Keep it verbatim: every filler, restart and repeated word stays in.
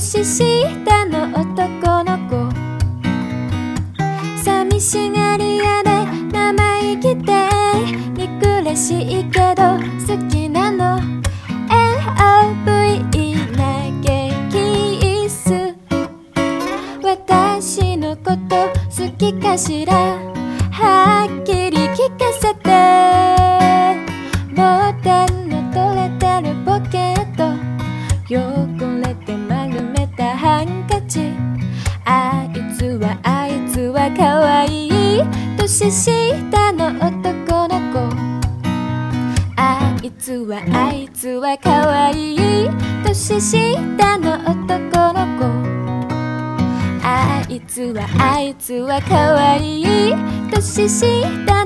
年下の男の子、寂しがり屋で生意気で憎らしいけど好きなの。 エルオーブイ 投げキッス、私のこと好きかしら、はっきり聞かせて。ボタンの取れてるポケット、汚れて丸めたハンカチ、あいつはあいつはかわいい年下の男の子、あいつはあいつはかわいい年下の男の子、あいつはあいつはかわいい年下